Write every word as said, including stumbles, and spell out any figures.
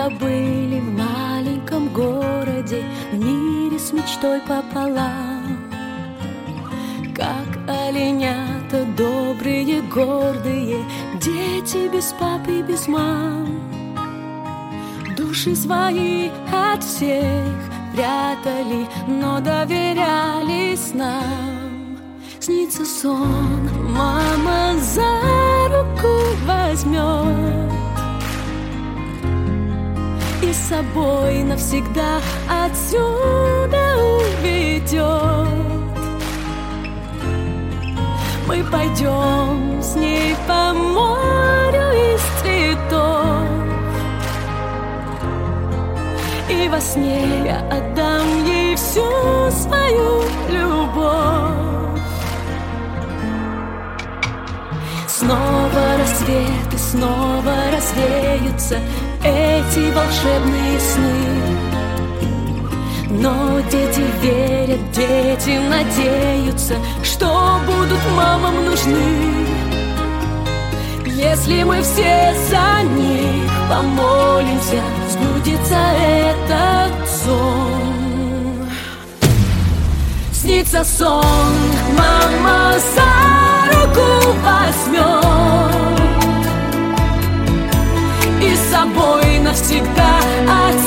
были в маленьком городе, в мире с мечтой пополам. Как оленята добрые, гордые, дети без папы, без мам. Души свои от всех прятали, но доверялись нам. Снится сон, мама за руку возьмет и с собой навсегда отсюда уведет. Мы пойдем с ней по морю из цветов, и во сне я отдам ей всю свою любовь. Снова рассвет и снова развеются эти волшебные сны. Но дети верят, дети надеются, что будут мамам нужны. Если мы все за них помолимся, сбудется этот сон. Снится сон, мама за руку возьмет и с собой навсегда отсюда